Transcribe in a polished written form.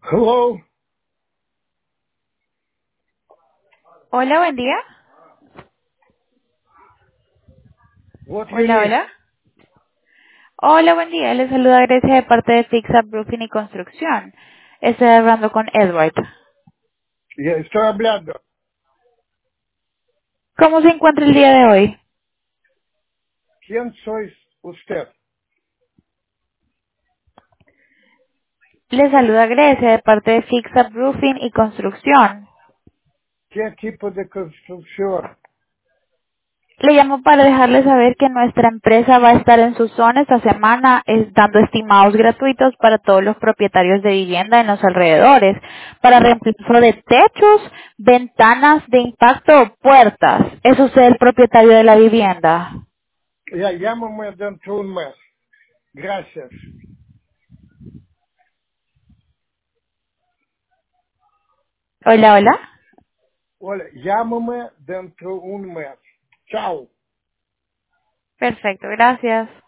Hello, Hola, buen día. what do you Hola, need? hola. Hola, buen día. Les saluda Grecia de parte de Fix Up Roofing y Construcción. Estoy hablando con Edward. Ya estoy hablando. ¿Cómo se encuentra el día de hoy? ¿Quién sois usted? Les saluda Grecia de parte de Fix Up Roofing y Construcción. ¿Qué tipo de construcción? Le llamo para dejarle saber que nuestra empresa va a estar en su zona esta semana dando estimados gratuitos para todos los propietarios de vivienda en los alrededores, para reemplazo de techos, ventanas de impacto o puertas. ¿Es usted el propietario de la vivienda? Ya llámame dentro de un mes. Gracias. Hola, hola. Hola, llámame dentro de un mes. Chao. Perfecto, gracias.